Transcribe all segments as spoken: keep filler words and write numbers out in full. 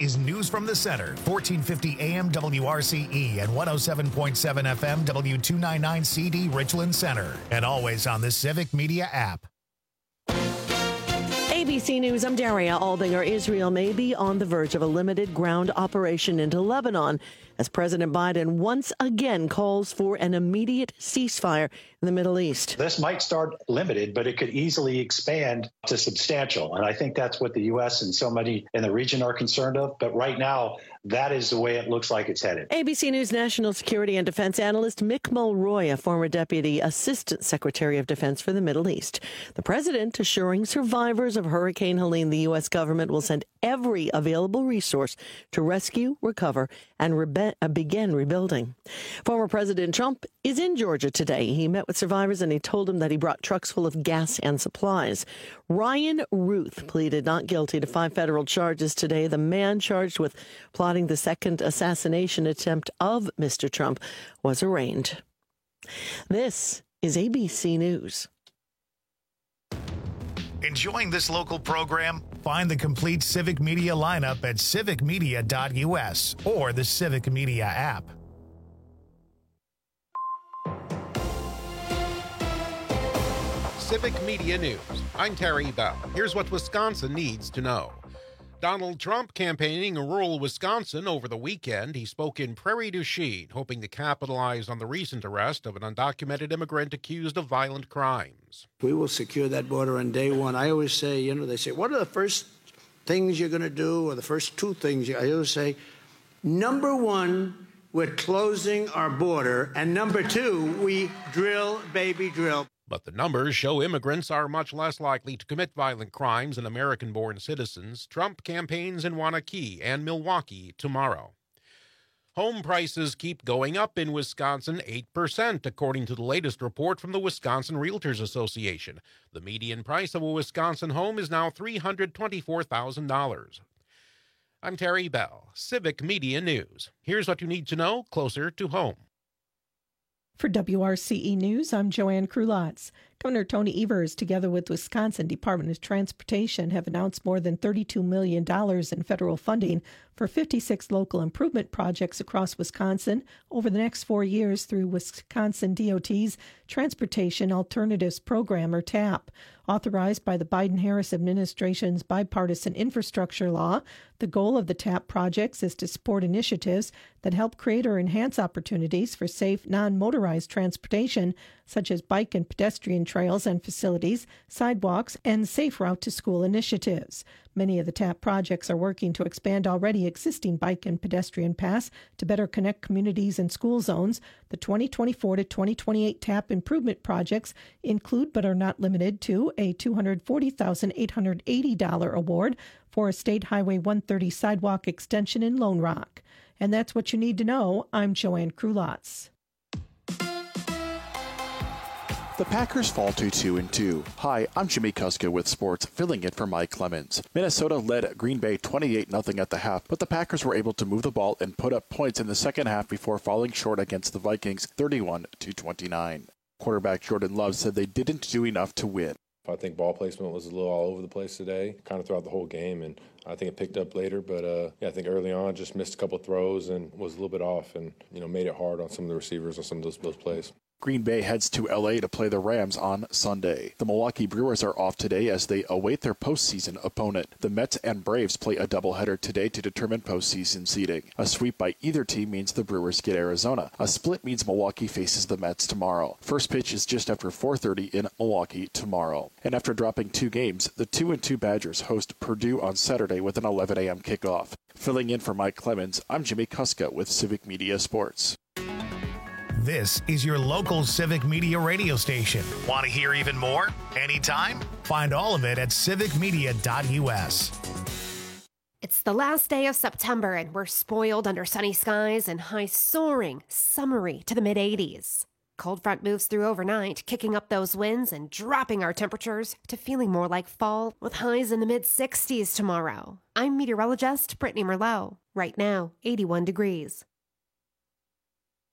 is News from the Center, fourteen fifty A M W R C E and one oh seven point seven F M W two ninety-nine C D Richland Center, and always on the Civic Media app. A B C News, I'm Daria Aldinger. Israel may be on the verge of a limited ground operation into Lebanon as President Biden once again calls for an immediate ceasefire in the Middle East. This might start limited, but it could easily expand to substantial. And I think that's what the U S and so many in the region are concerned of. But right now, that is the way it looks like it's headed. A B C News national security and defense analyst Mick Mulroy, a former deputy assistant secretary of defense for the Middle East. The president assuring survivors of Hurricane Helene the U S government will send every available resource to rescue, recover, and rebe- uh, begin rebuilding. Former President Trump is in Georgia today. He met with survivors and he told them that he brought trucks full of gas and supplies. Ryan Ruth pleaded not guilty to five federal charges today. The man charged with plotting the second assassination attempt of Mister Trump was arraigned. This is A B C News. Enjoying this local program? Find the complete Civic Media lineup at civic media dot U S or the Civic Media app. Civic Media News. I'm Terry Bell. Here's what Wisconsin needs to know. Donald Trump campaigning in rural Wisconsin over the weekend. He spoke in Prairie du Chien, hoping to capitalize on the recent arrest of an undocumented immigrant accused of violent crimes. We will secure that border on day one. I always say, you know, they say, what are the first things you're going to do, or the first two things? I always say, number one, we're closing our border, and number two, we drill, baby, drill. But the numbers show immigrants are much less likely to commit violent crimes than American-born citizens. Trump campaigns in Waunakee and Milwaukee tomorrow. Home prices keep going up in Wisconsin, eight percent, according to the latest report from the Wisconsin Realtors Association. The median price of a Wisconsin home is now three hundred twenty-four thousand dollars. I'm Terry Bell, Civic Media News. Here's what you need to know closer to home. For W R C E News, I'm Joanne Krulotz. Governor Tony Evers, together with Wisconsin Department of Transportation, have announced more than thirty-two million dollars in federal funding for fifty-six local improvement projects across Wisconsin over the next four years through Wisconsin D O T's Transportation Alternatives Program, or TAP. Authorized by the Biden-Harris administration's bipartisan infrastructure law, the goal of the TAP projects is to support initiatives that help create or enhance opportunities for safe, non-motorized transportation, such as bike and pedestrian trails and facilities, sidewalks, and safe route-to-school initiatives. Many of the TAP projects are working to expand already existing bike and pedestrian paths to better connect communities and school zones. The twenty twenty-four to twenty twenty-eight TAP improvement projects include, but are not limited to, a two hundred forty thousand eight hundred eighty dollars award for a State Highway one thirty sidewalk extension in Lone Rock. And that's what you need to know. I'm Joanne Krulotz. The Packers fall to two and two. Hi, I'm Jimmy Kuska with sports, filling in for Mike Clemens. Minnesota led Green Bay twenty-eight nothing at the half, but the Packers were able to move the ball and put up points in the second half before falling short against the Vikings thirty-one to twenty-nine. Quarterback Jordan Love said they didn't do enough to win. I think ball placement was a little all over the place today, kind of throughout the whole game, and I think it picked up later. But uh, yeah, I think early on just missed a couple throws and was a little bit off, and you know made it hard on some of the receivers on some of those, those plays. Green Bay heads to L A to play the Rams on Sunday. The Milwaukee Brewers are off today as they await their postseason opponent. The Mets and Braves play a doubleheader today to determine postseason seeding. A sweep by either team means the Brewers get Arizona. A split means Milwaukee faces the Mets tomorrow. First pitch is just after four thirty in Milwaukee tomorrow. And after dropping two games, the two and two Badgers host Purdue on Saturday with an eleven a.m. kickoff. Filling in for Mike Clemens, I'm Jimmy Kuska with Civic Media Sports. This is your local Civic Media radio station. Want to hear even more? Anytime? Find all of it at civic media dot U S. It's the last day of September, and we're spoiled under sunny skies and highs soaring, summery to the mid eighties. Cold front moves through overnight, kicking up those winds and dropping our temperatures to feeling more like fall, with highs in the mid sixties tomorrow. I'm meteorologist Brittany Merlot. Right now, eighty-one degrees.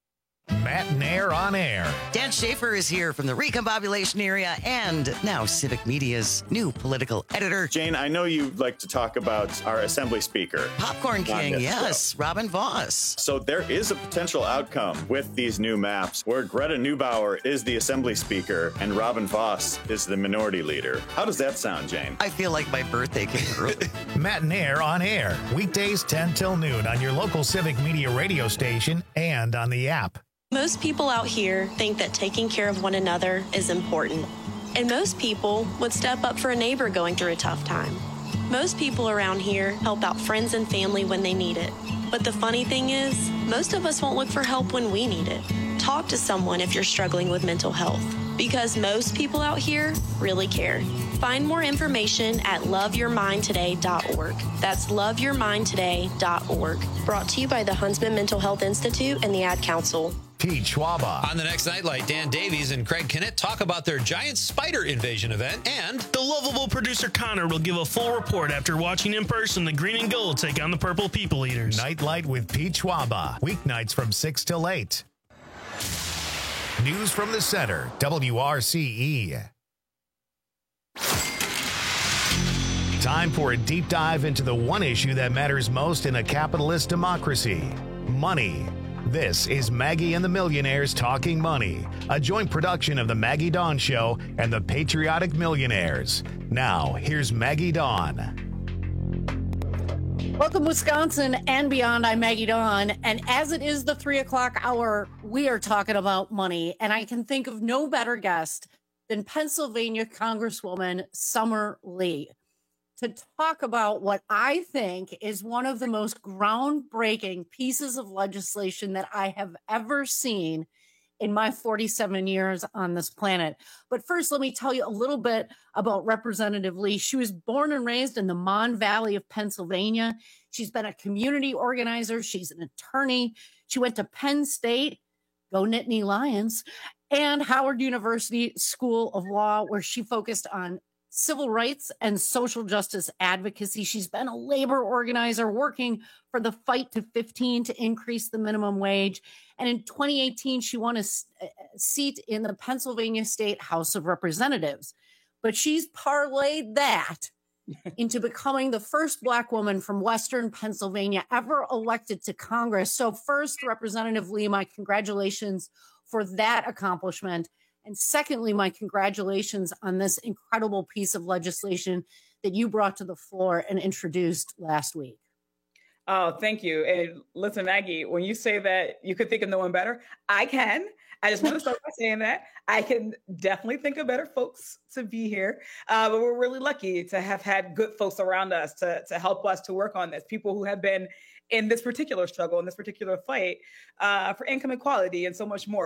Matt Nair on air. Dan Schaefer is here from the Recombobulation area and now Civic Media's new political editor. Jane, I know you like to talk about our Assembly Speaker. Popcorn King, yes, show. Robin Vos. So there is a potential outcome with these new maps where Greta Neubauer is the Assembly Speaker and Robin Vos is the Minority Leader. How does that sound, Jane? I feel like my birthday came early. Matt Nair on air, weekdays ten till noon on your local Civic Media radio station and on the app. Most people out here think that taking care of one another is important. And most people would step up for a neighbor going through a tough time. Most people around here help out friends and family when they need it. But the funny thing is, most of us won't look for help when we need it. Talk to someone if you're struggling with mental health, because most people out here really care. Find more information at love your mind today dot org. That's love your mind today dot org. Brought to you by the Huntsman Mental Health Institute and the Ad Council. Pete Schwaba. On the next Nightlight, Dan Davies and Craig Kennett talk about their giant spider invasion event, and the lovable producer Connor will give a full report after watching in person the Green and Gold take on the Purple People Eaters. Nightlight with Pete Schwaba. Weeknights from six till eight. News from the Center, W R C E. Time for a deep dive into the one issue that matters most in a capitalist democracy: money. This is Maggie and the Millionaires Talking Money, a joint production of the Maggie Dawn Show and the Patriotic Millionaires. Now, here's Maggie Dawn. Welcome, Wisconsin and beyond. I'm Maggie Dawn, and as it is the three o'clock hour, we are talking about money, and I can think of no better guest than Pennsylvania Congresswoman Summer Lee to talk about what I think is one of the most groundbreaking pieces of legislation that I have ever seen in my forty-seven years on this planet. But first, let me tell you a little bit about Representative Lee. She was born and raised in the Mon Valley of Pennsylvania. She's been a community organizer. She's an attorney. She went to Penn State, go Nittany Lions, and Howard University School of Law, where she focused on civil rights and social justice advocacy. She's been a labor organizer working for the fight to fifteen to increase the minimum wage. And in twenty eighteen, she won a, a seat in the Pennsylvania State House of Representatives. But she's parlayed that into becoming the first Black woman from Western Pennsylvania ever elected to Congress. So first, Representative Lee, my congratulations for that accomplishment. And secondly, my congratulations on this incredible piece of legislation that you brought to the floor and introduced last week. Oh, thank you. And listen, Maggie, when you say that you could think of no one better, I can. I just want to start by saying that. I can definitely think of better folks to be here. Uh, but we're really lucky to have had good folks around us to, to help us to work on this. People who have been in this particular struggle, in this particular fight uh, for income equality and so much more,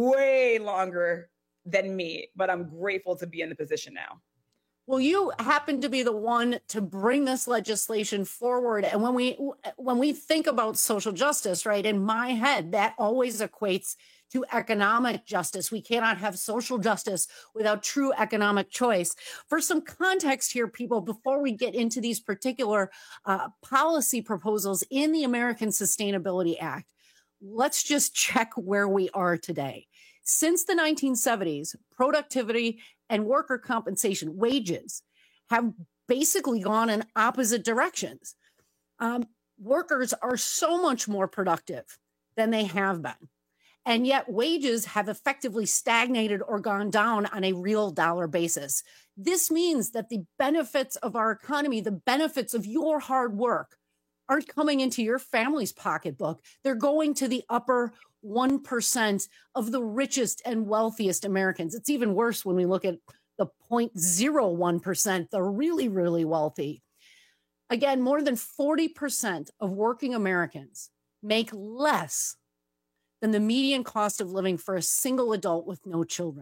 way longer than me, but I'm grateful to be in the position now. Well, you happen to be the one to bring this legislation forward. And when we when we think about social justice, right, in my head, that always equates to economic justice. We cannot have social justice without true economic choice. For some context here, people, before we get into these particular uh, policy proposals in the American Sustainability Act, let's just check where we are today. Since the nineteen seventies, productivity and worker compensation, wages, have basically gone in opposite directions. Um, workers are so much more productive than they have been. And yet wages have effectively stagnated or gone down on a real dollar basis. This means that the benefits of our economy, the benefits of your hard work, aren't coming into your family's pocketbook. They're going to the upper one percent of the richest and wealthiest Americans. It's even worse when we look at the zero point zero one percent, the really, really wealthy. Again, more than forty percent of working Americans make less than the median cost of living for a single adult with no children.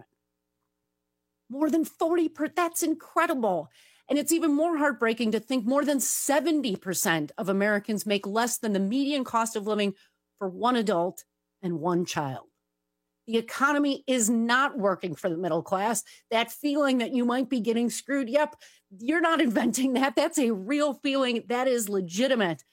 More than forty percent, that's incredible. And it's even more heartbreaking to think more than seventy percent of Americans make less than the median cost of living for one adult and one child. The economy is not working for the middle class. That feeling that you might be getting screwed, yep, you're not inventing that. That's a real feeling that is legitimate.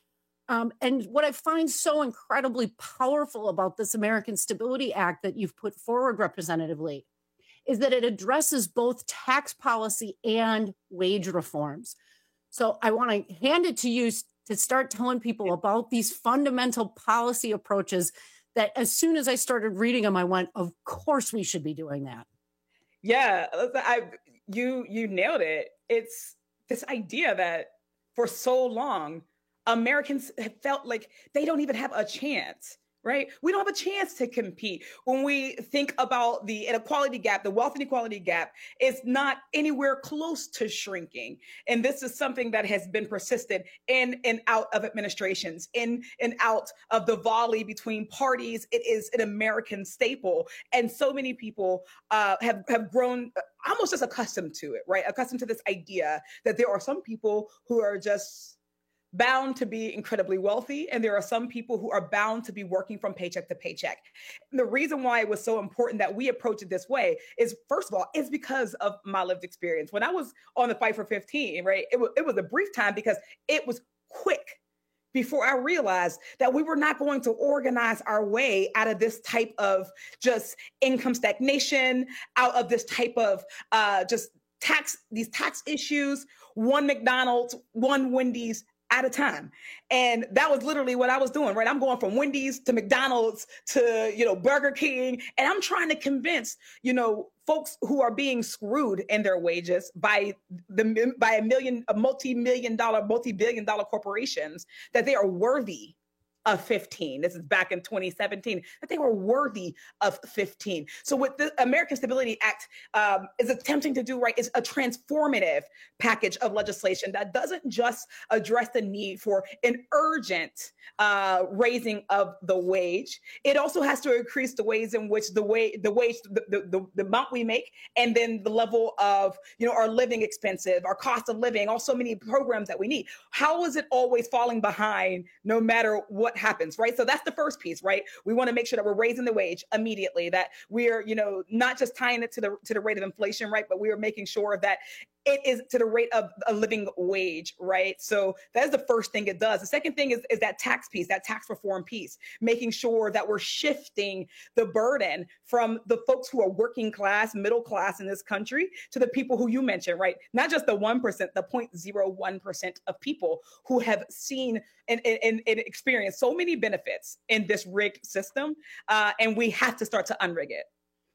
Um, and what I find so incredibly powerful about this American Stability Act that you've put forward, Representative Lee, is that it addresses both tax policy and wage reforms. So I want to hand it to you to start telling people about these fundamental policy approaches that as soon as I started reading them, I went, of course we should be doing that. Yeah, I, you, you nailed it. It's this idea that for so long, Americans have felt like they don't even have a chance, right? We don't have a chance to compete. When we think about the inequality gap, the wealth inequality gap, it's not anywhere close to shrinking. And this is something that has been persistent in and out of administrations, in and out of the volley between parties. It is an American staple. And so many people uh, have, have grown almost just accustomed to it, right? Accustomed to this idea that there are some people who are just bound to be incredibly wealthy, and there are some people who are bound to be working from paycheck to paycheck. And the reason why it was so important that we approach it this way is, first of all, is because of my lived experience. When I was on the Fight for fifteen, right, it was, it was a brief time because it was quick before I realized that we were not going to organize our way out of this type of just income stagnation, out of this type of uh, just tax, these tax issues, one McDonald's, one Wendy's at a time. And that was literally what I was doing, right? I'm going from Wendy's to McDonald's to, you know, Burger King. And I'm trying to convince, you know, folks who are being screwed in their wages by the, by a million, a multi-million dollar, multi-billion dollar corporations that they are worthy of fifteen. This is back in twenty seventeen, that they were worthy of fifteen. So what the American Stability Act um, is attempting to do, right, is a transformative package of legislation that doesn't just address the need for an urgent uh, raising of the wage. It also has to increase the ways in which the way the wage, the, the, the amount we make, and then the level of, you know, our living expenses, our cost of living, also many programs that we need. How is it always falling behind no matter what happens, right? So that's the first piece, right? We want to make sure that we're raising the wage immediately, that we're, you know, not just tying it to the to the rate of inflation, right? But we are making sure that it is to the rate of a living wage, right? So that is the first thing it does. The second thing is, is that tax piece, that tax reform piece, making sure that we're shifting the burden from the folks who are working class, middle class in this country to the people who you mentioned, right? Not just the one percent, the zero point zero one percent of people who have seen and, and, and experienced so many benefits in this rigged system. Uh, and we have to start to unrig it.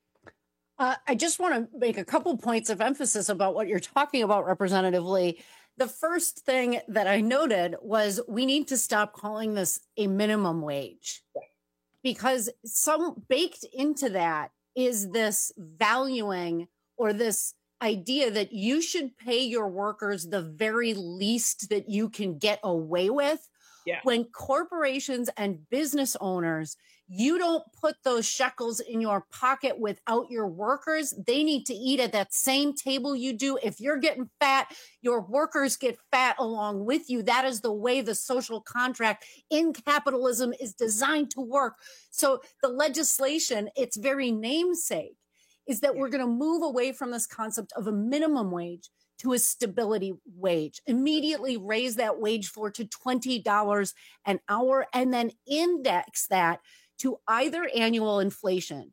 Uh, I just want to make a couple points of emphasis about what you're talking about, Representative Lee. The first thing that I noted was we need to stop calling this a minimum wage, because some baked into that is this valuing or this idea that you should pay your workers the very least that you can get away with. Yeah. When corporations and business owners, you don't put those shekels in your pocket without your workers. They need to eat at that same table you do. If you're getting fat, your workers get fat along with you. That is the way the social contract in capitalism is designed to work. So the legislation, its very namesake, is that we're going to move away from this concept of a minimum wage to a stability wage, immediately raise that wage floor to twenty dollars an hour, and then index that to either annual inflation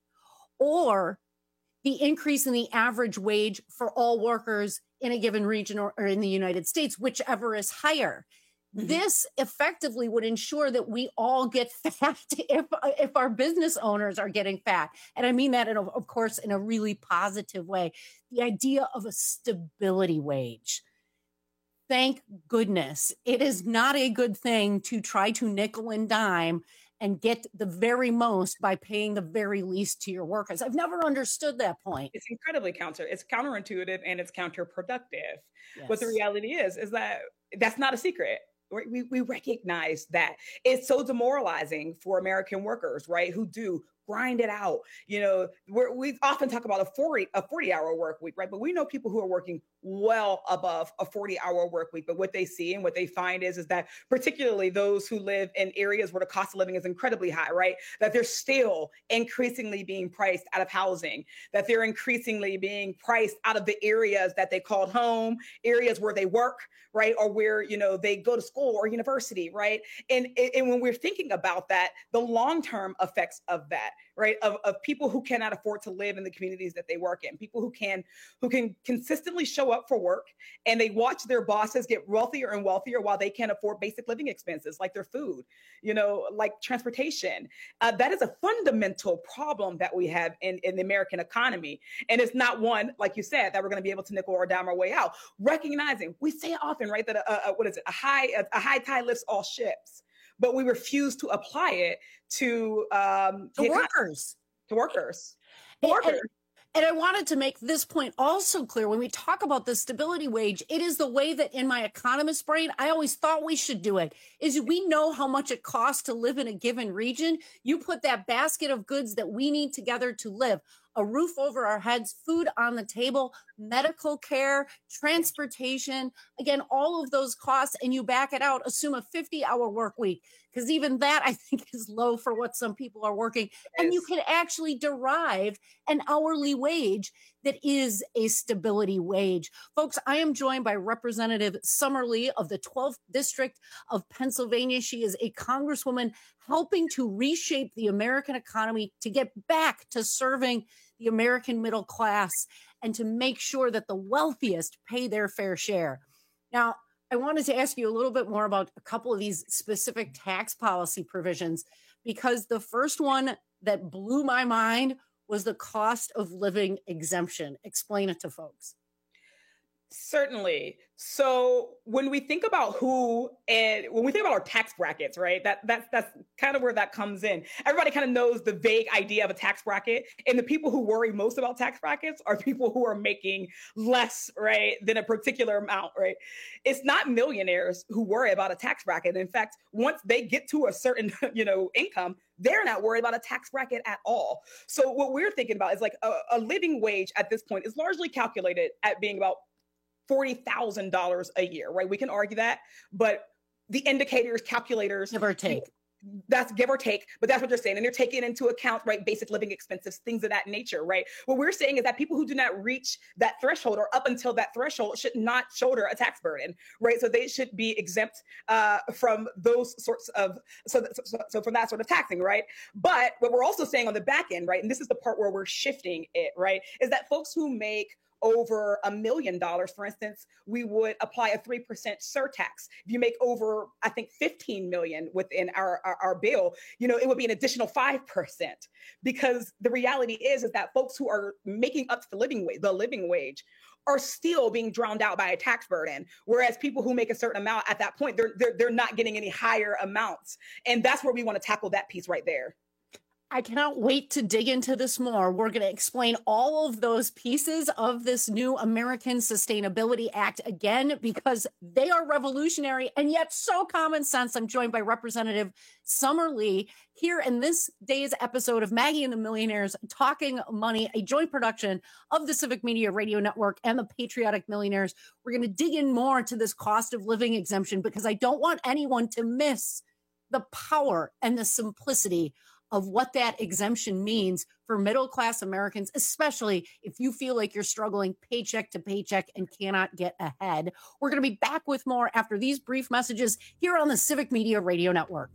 or the increase in the average wage for all workers in a given region or, or in the United States, whichever is higher. Mm-hmm. This effectively would ensure that we all get fat if, if our business owners are getting fat. And I mean that, in a, of course, in a really positive way. The idea of a stability wage. Thank goodness. It is not a good thing to try to nickel and dime and get the very most by paying the very least to your workers. I've never understood that point. It's incredibly counter. It's counterintuitive and it's counterproductive. Yes. But the reality is, is that that's not a secret. We, we recognize that it's so demoralizing for American workers, right, who do grind it out. You know, we're, we often talk about a forty, a forty hour work week, right? But we know people who are working well above a forty hour work week. But what they see and what they find is, is that particularly those who live in areas where the cost of living is incredibly high, right? That they're still increasingly being priced out of housing, that they're increasingly being priced out of the areas that they called home, areas where they work, right? Or where, you know, they go to school or university, right? And, and when we're thinking about that, the long-term effects of that, right? Of, of people who cannot afford to live in the communities that they work in, people who can, who can consistently show up for work and they watch their bosses get wealthier and wealthier while they can't afford basic living expenses like their food, you know, like transportation. Uh, that is a fundamental problem that we have in, in the American economy. And it's not one, like you said, that we're going to be able to nickel or dime our way out. Recognizing, we say it often, right, that a, a, what is it, a high, a, a high tide lifts all ships, but we refuse to apply it to um, to workers, to workers, and, workers. And, and I wanted to make this point also clear when we talk about the stability wage. It is the way that in my economist brain, I always thought we should do it. Is we know how much it costs to live in a given region. You put that basket of goods that we need together to live. A roof over our heads, food on the table, medical care, transportation, again, all of those costs, and you back it out, assume a fifty hour work week, because even that I think is low for what some people are working. And you can actually derive an hourly wage that is a stability wage. Folks, I am joined by Representative Summer Lee of the twelfth District of Pennsylvania. She is a congresswoman helping to reshape the American economy to get back to serving the American middle class and to make sure that the wealthiest pay their fair share. Now, I wanted to ask you a little bit more about a couple of these specific tax policy provisions, because the first one that blew my mind was the cost of living exemption. Explain it to folks. Certainly. So when we think about who and when we think about our tax brackets, right, that that's that's kind of where that comes in. Everybody kind of knows the vague idea of a tax bracket, and the people who worry most about tax brackets are people who are making less, right, than a particular amount, right? It's not millionaires who worry about a tax bracket. In fact, once they get to a certain, you know, income, they're not worried about a tax bracket at all. So what we're thinking about is like a, a living wage at this point is largely calculated at being about forty thousand dollars a year, right? We can argue that, but the indicators, calculators, give or take, that's give or take, but that's what they're saying. And they're taking into account, right, basic living expenses, things of that nature, right? What we're saying is that people who do not reach that threshold or up until that threshold should not shoulder a tax burden, right? So they should be exempt uh, from those sorts of, so, that, so, so from that sort of taxing, right? But what we're also saying on the back end, right, and this is the part where we're shifting it, right, is that folks who make over a million dollars, for instance, we would apply a three percent surtax. If you make over, I think, fifteen million within our, our, our bill, you know, it would be an additional five percent, because the reality is, is that folks who are making up to the living wage, the living wage are still being drowned out by a tax burden. Whereas people who make a certain amount at that point, they're, they're, they're not getting any higher amounts. And that's where we want to tackle that piece right there. I cannot wait to dig into this more. We're going to explain all of those pieces of this new American Sustainability Act again, because they are revolutionary and yet so common sense. I'm joined by Representative Summer Lee here in this day's episode of Maggie and the Millionaires Talking Money, a joint production of the Civic Media Radio Network and the Patriotic Millionaires. We're going to dig in more to this cost of living exemption, because I don't want anyone to miss the power and the simplicity of what that exemption means for middle-class Americans, especially if you feel like you're struggling paycheck to paycheck and cannot get ahead. We're going to be back with more after these brief messages here on the Civic Media Radio Network.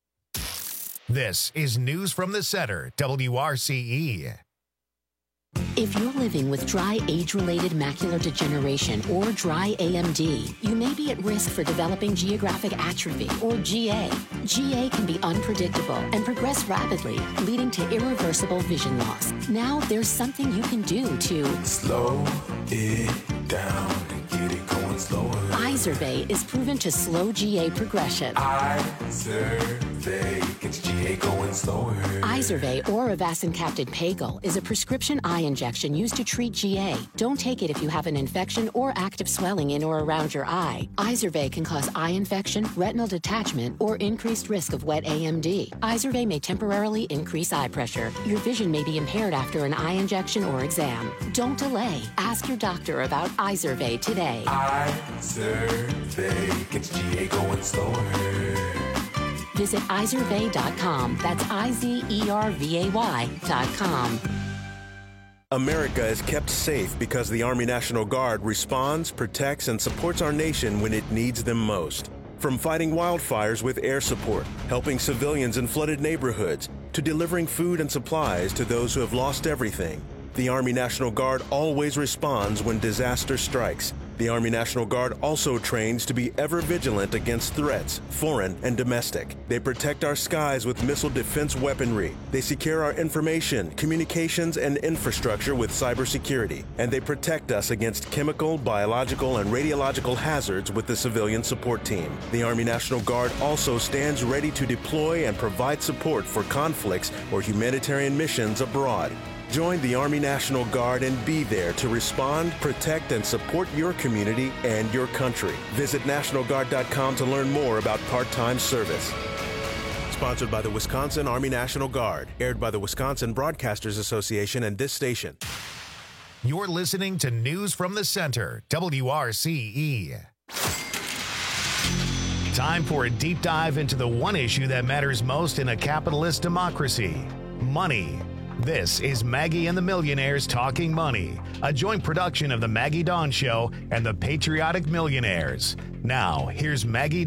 This is News from the Center, W R C E. If you're living with dry age-related macular degeneration or dry A M D, you may be at risk for developing geographic atrophy or G A. G A can be unpredictable and progress rapidly, leading to irreversible vision loss. Now there's something you can do to slow it down and get it going slower. Izervay is proven to slow G A progression. Izervay gets G A going slower. Izervay or avacincaptad pagel is a prescription eye injection used to treat G A. Don't take it if you have an infection or active swelling in or around your eye. Izervay can cause eye infection, retinal detachment, or increased risk of wet A M D. Izervay may temporarily increase eye pressure. Your vision may be impaired after an eye injection or exam. Don't delay. Ask your doctor about Izervay today. Izervay gets G A going slower. Visit izervay dot com. That's I Z E R V A Y dot com. America is kept safe because the Army National Guard responds, protects, and supports our nation when it needs them most. From fighting wildfires with air support, helping civilians in flooded neighborhoods, to delivering food and supplies to those who have lost everything, the Army National Guard always responds when disaster strikes. The Army National Guard also trains to be ever vigilant against threats, foreign and domestic. They protect our skies with missile defense weaponry. They secure our information, communications, and infrastructure with cybersecurity. And they protect us against chemical, biological, and radiological hazards with the civilian support team. The Army National Guard also stands ready to deploy and provide support for conflicts or humanitarian missions abroad. Join the Army National Guard and be there to respond, protect, and support your community and your country. Visit National Guard dot com to learn more about part-time service. Sponsored by the Wisconsin Army National Guard. Aired by the Wisconsin Broadcasters Association and this station. You're listening to News from the Center, W R C E. Time for a deep dive into the one issue that matters most in a capitalist democracy: money. This is Maggie and the Millionaires Talking Money, a joint production of the Maggie Dawn Show and the Patriotic Millionaires. Now, here's Maggie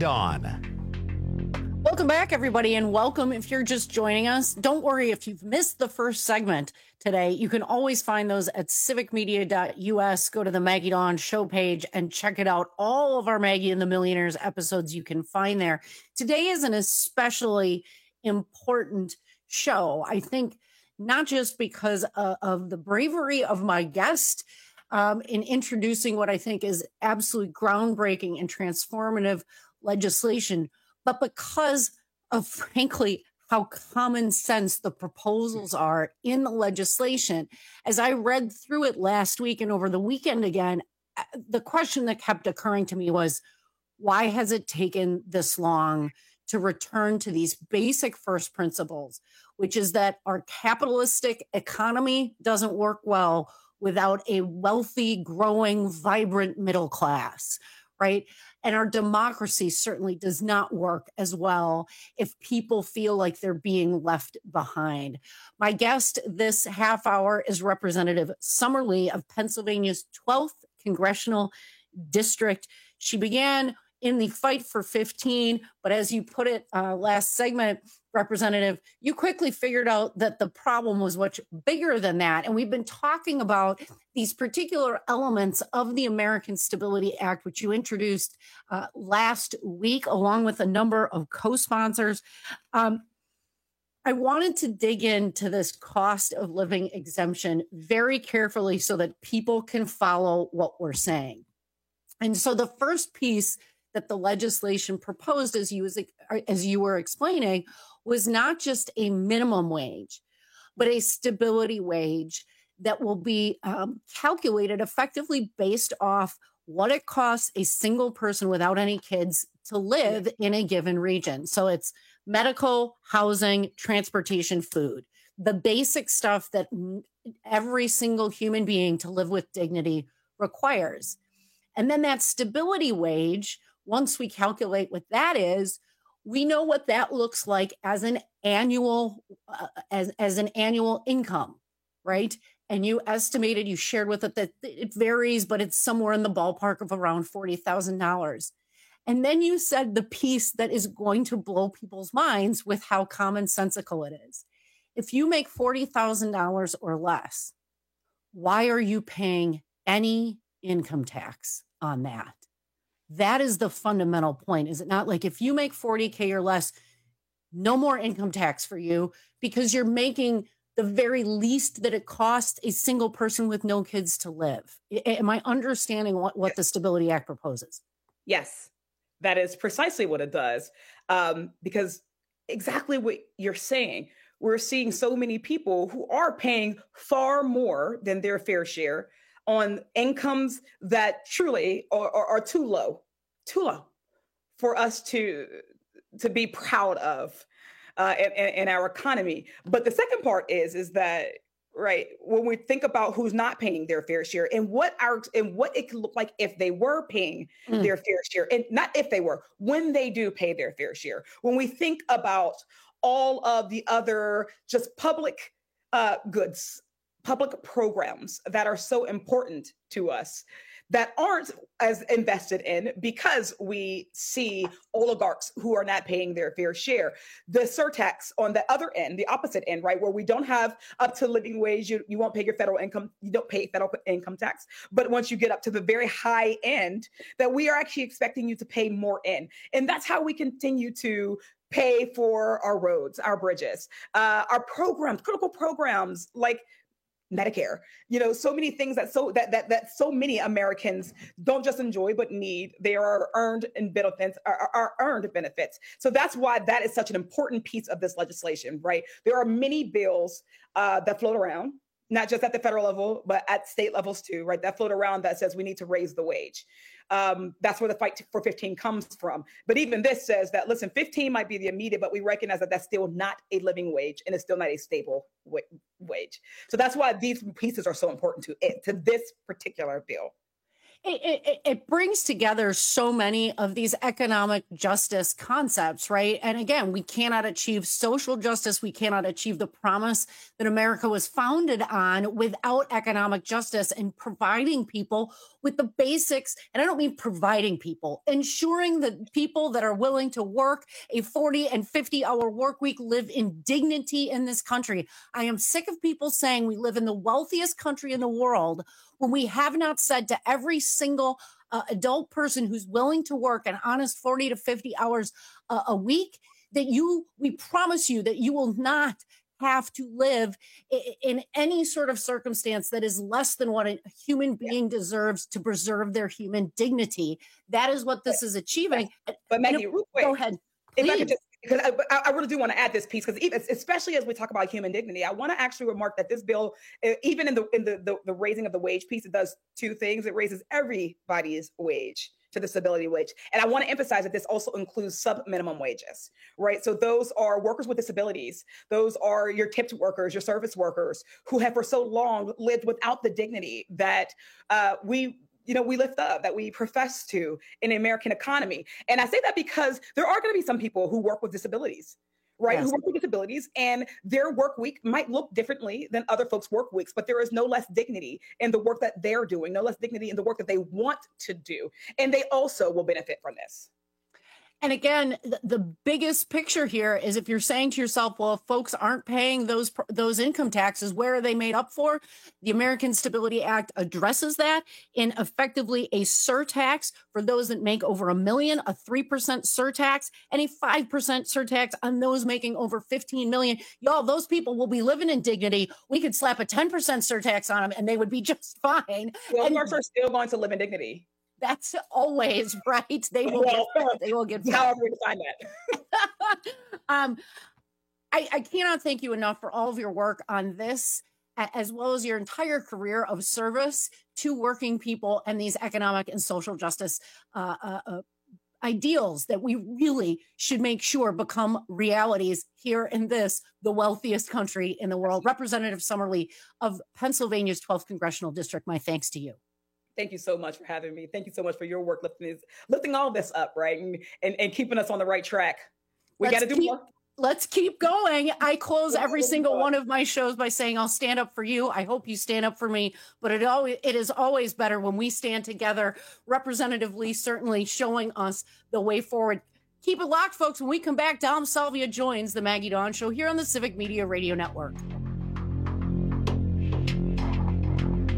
Dawn. Welcome back, everybody, and welcome if you're just joining us. Don't worry if you've missed the first segment today. You can always find those at civic media dot U S. Go to the Maggie Dawn Show page and check it out. All of our Maggie and the Millionaires episodes you can find there. Today is an especially important show, I think, not just because uh, of the bravery of my guest um, in introducing what I think is absolutely groundbreaking and transformative legislation, but because of, frankly, how common sense the proposals are in the legislation. As I read through it last week and over the weekend again, the question that kept occurring to me was, why has it taken this long to return to these basic first principles, which is that our capitalistic economy doesn't work well without a wealthy, growing, vibrant middle class, right? And our democracy certainly does not work as well if people feel like they're being left behind. My guest this half hour is Representative Summer Lee of Pennsylvania's twelfth Congressional District. She began in the fight for fifteen, but as you put it uh, last segment, Representative, you quickly figured out that the problem was much bigger than that. And we've been talking about these particular elements of the American Stability Act, which you introduced uh, last week, along with a number of co-sponsors. Um, I wanted to dig into this cost of living exemption very carefully so that people can follow what we're saying. And so the first piece that the legislation proposed, as you, as you were explaining, was not just a minimum wage, but a stability wage that will be um, calculated effectively based off what it costs a single person without any kids to live in a given region. So it's medical, housing, transportation, food, the basic stuff that every single human being to live with dignity requires. And then that stability wage, once we calculate what that is, we know what that looks like as an annual uh, as, as an annual income, right? And you estimated, you shared with it that it varies, but it's somewhere in the ballpark of around forty thousand dollars. And then you said the piece that is going to blow people's minds with how commonsensical it is. If you make forty thousand dollars or less, why are you paying any income tax on that? That is the fundamental point. Is it not? Like, if you make forty K or less, no more income tax for you, because you're making the very least that it costs a single person with no kids to live. Am I understanding what, what the Stability Act proposes? Yes, that is precisely what it does. Um, because exactly what you're saying, we're seeing so many people who are paying far more than their fair share on incomes that truly are, are, are too low, too low for us to, to be proud of uh, in, in our economy. But the second part is, is that, right, when we think about who's not paying their fair share and what our and what it could look like if they were paying mm. their fair share, and not if they were, when they do pay their fair share, when we think about all of the other just public uh, goods, public programs that are so important to us that aren't as invested in because we see oligarchs who are not paying their fair share. The surtax on the other end, the opposite end, right, where we don't have up to living wage, you, you won't pay your federal income, you don't pay federal income tax. But once you get up to the very high end, that we are actually expecting you to pay more in. And that's how we continue to pay for our roads, our bridges, uh, our programs, critical programs like Medicare, you know, so many things that so that that that so many Americans don't just enjoy but need. They are earned in benefits, are, are earned benefits. So that's why that is such an important piece of this legislation, right? There are many bills uh, that float around, not just at the federal level, but at state levels too, right? That float around that says we need to raise the wage. Um, that's where the fight for fifteen comes from. But even this says that, listen, fifteen might be the immediate, but we recognize that that's still not a living wage and it's still not a stable wa- wage. So that's why these pieces are so important to it, to this particular bill. It, it, it brings together so many of these economic justice concepts, right? And again, we cannot achieve social justice. We cannot achieve the promise that America was founded on without economic justice and providing people with the basics. And I don't mean providing people, ensuring that people that are willing to work a forty and fifty hour work week live in dignity in this country. I am sick of people saying we live in the wealthiest country in the world when we have not said to every single uh, adult person who's willing to work an honest forty to fifty hours uh, a week, that you, we promise you that you will not have to live in, in any sort of circumstance that is less than what a human being deserves to preserve their human dignity. That is what this is achieving. But Maggie, real quick, go ahead. If I could just, because I, I really do want to add this piece, because even, especially as we talk about human dignity, I want to actually remark that this bill, even in the in the, the, the raising of the wage piece, it does two things. It raises everybody's wage to the stability wage. And I want to emphasize that this also includes sub-minimum wages, right? So those are workers with disabilities. Those are your tipped workers, your service workers who have for so long lived without the dignity that uh, we you know, we lift up, that we profess to in the American economy. And I say that because there are going to be some people who work with disabilities, right? Yes. Who work with disabilities, and their work week might look differently than other folks' work weeks, but there is no less dignity in the work that they're doing, no less dignity in the work that they want to do. And they also will benefit from this. And again, the, the biggest picture here is if you're saying to yourself, well, if folks aren't paying those those income taxes, where are they made up for? The American Stability Act addresses that in effectively a surtax for those that make over a million, a three percent surtax, and a five percent surtax on those making over fifteen million. Y'all, those people will be living in dignity. We could slap a ten percent surtax on them and they would be just fine. Well, and workers are still going to live in dignity. That's always right. They will well, get. They will get. However we define that. um, I, I cannot thank you enough for all of your work on this, as well as your entire career of service to working people and these economic and social justice uh, uh, uh, ideals that we really should make sure become realities here in this, the wealthiest country in the world. Representative Summerlee of Pennsylvania's twelfth Congressional District, my thanks to you. Thank you so much for having me. Thank you so much for your work lifting this, lifting all this up, right? And, and, and keeping us on the alright track. We got to do keep, more. Let's keep going. I close every single one of my shows by saying I'll stand up for you. I hope you stand up for me, but it always it is always better when we stand together. Representative Lee certainly showing us the way forward. Keep it locked, folks. When we come back, Dom Salvia joins the Maggie Dawn Show here on the Civic Media Radio Network.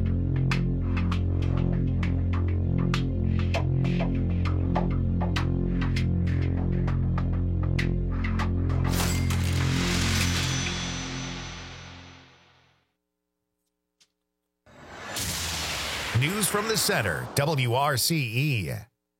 News from the Center, W R C E.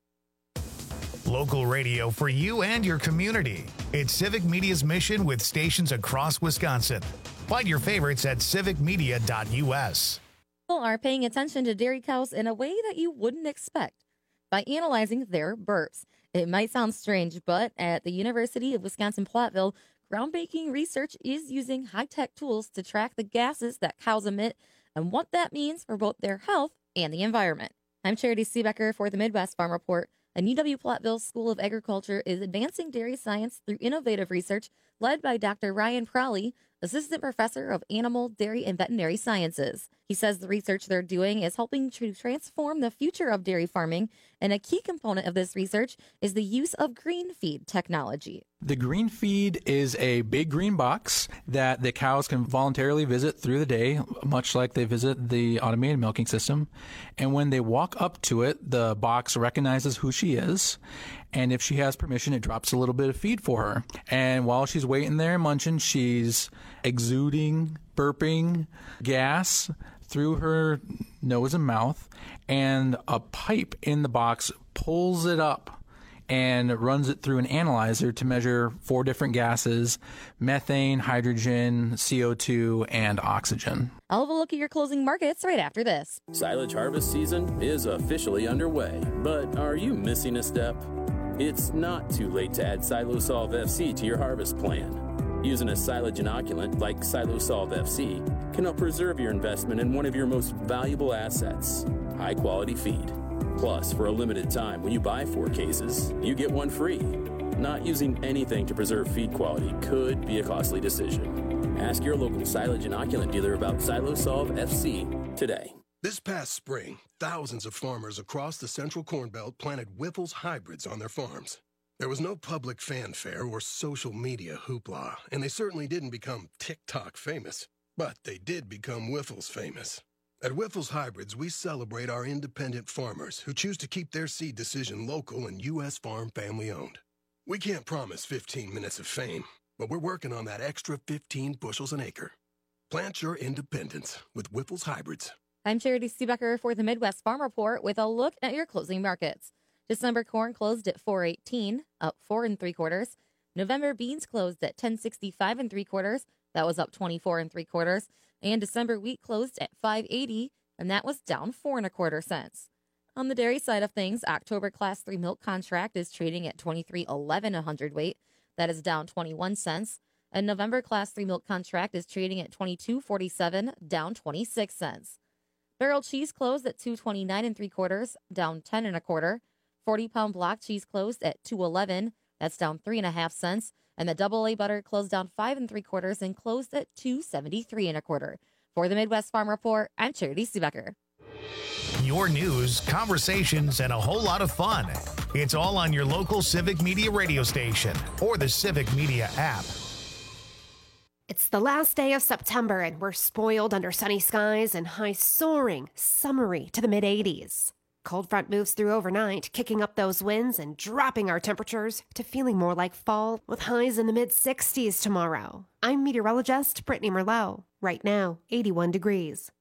Local radio for you and your community. It's Civic Media's mission with stations across Wisconsin. Find your favorites at civic media dot U S. People are paying attention to dairy cows in a way that you wouldn't expect by analyzing their burps. It might sound strange, but at the University of Wisconsin-Platteville, groundbreaking research is using high-tech tools to track the gases that cows emit and what that means for both their health and the environment. I'm Charity Seebecker for the Midwest Farm Report. And U W-Platteville School of Agriculture is advancing dairy science through innovative research led by Doctor Ryan Prawley, Assistant Professor of Animal, Dairy, and Veterinary Sciences. He says the research they're doing is helping to transform the future of dairy farming, and a key component of this research is the use of green feed technology. The green feed is a big green box that the cows can voluntarily visit through the day, much like they visit the automated milking system. And when they walk up to it, the box recognizes who she is. And if she has permission, it drops a little bit of feed for her. And while she's waiting there munching, she's exuding, burping gas through her nose and mouth. And a pipe in the box pulls it up and runs it through an analyzer to measure four different gases: methane, hydrogen, C O two, and oxygen. I'll have a look at your closing markets right after this. Silage harvest season is officially underway, but are you missing a step? It's not too late to add Silosolv F C to your harvest plan. Using a silage inoculant like Silosolv F C can help preserve your investment in one of your most valuable assets, high-quality feed. Plus, for a limited time, when you buy four cases, you get one free. Not using anything to preserve feed quality could be a costly decision. Ask your local silage inoculant dealer about Silosolv F C today. This past spring, thousands of farmers across the Central Corn Belt planted Wyffels hybrids on their farms. There was no public fanfare or social media hoopla, and they certainly didn't become TikTok famous. But they did become Wyffels famous. At Wyffels Hybrids, we celebrate our independent farmers who choose to keep their seed decision local and U S farm family owned. We can't promise fifteen minutes of fame, but we're working on that extra fifteen bushels an acre. Plant your independence with Wyffels Hybrids. I'm Charity Seebecker for the Midwest Farm Report with a look at your closing markets. December corn closed at four eighteen, up four and three quarters. November beans closed at ten sixty-five and three quarters. That was up twenty-four and three quarters. And December wheat closed at five eighty, and that was down four and a quarter cents. On the dairy side of things, October Class three milk contract is trading at twenty-three eleven a hundredweight. That is down twenty-one cents. And November Class three milk contract is trading at twenty-two forty-seven, down twenty-six cents. Barrel cheese closed at two twenty-nine and three quarters, down ten and a quarter. forty pound block cheese closed at two eleven. That's down three and a half cents. And the double A butter closed down five and three quarters and closed at two seventy-three and a quarter. For the Midwest Farm Report, I'm Charity Seebecker. Your news, conversations, and a whole lot of fun. It's all on your local Civic Media radio station or the Civic Media app. It's the last day of September, and we're spoiled under sunny skies and highs soaring, summery to the mid eighties. Cold front moves through overnight, kicking up those winds and dropping our temperatures to feeling more like fall, with highs in the mid sixties tomorrow. I'm meteorologist Brittany Merlot. Right now, eighty-one degrees.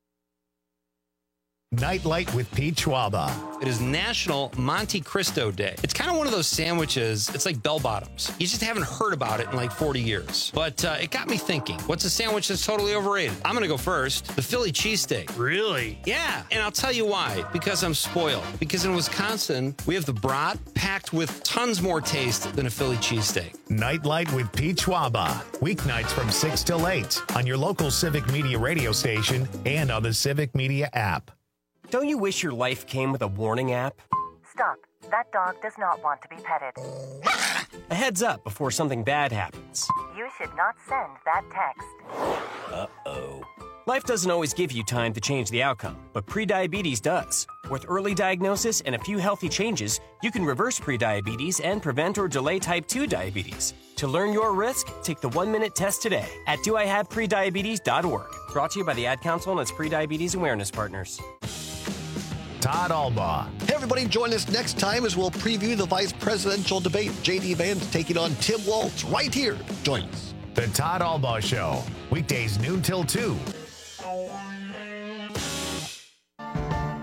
Nightlight with Pete Schwaba. It is National Monte Cristo Day. It's kind of one of those sandwiches. It's like bell bottoms. You just haven't heard about it in like forty years. But uh, it got me thinking, what's a sandwich that's totally overrated? I'm going to go first. The Philly cheesesteak. Really? Yeah. And I'll tell you why. Because I'm spoiled. Because in Wisconsin, we have the brat packed with tons more taste than a Philly cheesesteak. Nightlight with Pete Schwaba. Weeknights from six till eight on your local Civic Media radio station and on the Civic Media app. Don't you wish your life came with a warning app? Stop. That dog does not want to be petted. A heads up before something bad happens. You should not send that text. Uh-oh. Life doesn't always give you time to change the outcome, but prediabetes does. With early diagnosis and a few healthy changes, you can reverse prediabetes and prevent or delay type two diabetes. To learn your risk, take the one-minute test today at do I have prediabetes dot org. Brought to you by the Ad Council and its Prediabetes Awareness Partners. Todd Albaugh. Hey, everybody, join us next time as we'll preview the vice presidential debate. J D Vance taking on Tim Walz right here. Join us. The Todd Albaugh Show, weekdays noon till two.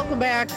Welcome back,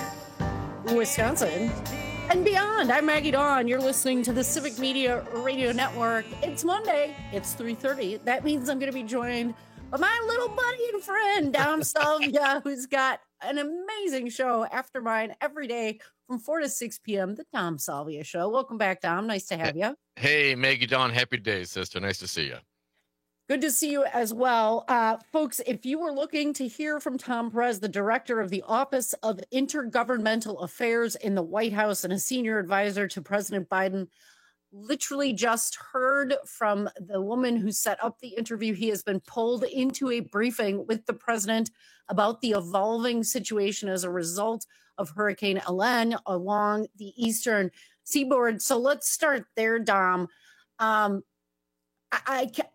Wisconsin and beyond. I'm Maggie Dawn. You're listening to the Civic Media Radio Network. It's Monday. It's three thirty. That means I'm going to be joined by my little buddy and friend, Dom Salvia, who's got an amazing show after mine every day from four to six p.m., the Dom Salvia Show. Welcome back, Dom. Nice to have you. Hey, Maggie Dawn. Happy day, sister. Nice to see you. Good to see you as well. Uh, folks, if you were looking to hear from Tom Perez, the director of the Office of Intergovernmental Affairs in the White House and a senior advisor to President Biden, literally just heard from the woman who set up the interview. He has been pulled into a briefing with the president about the evolving situation as a result of Hurricane Helene along the eastern seaboard. So let's start there, Dom. Um, I, I can't.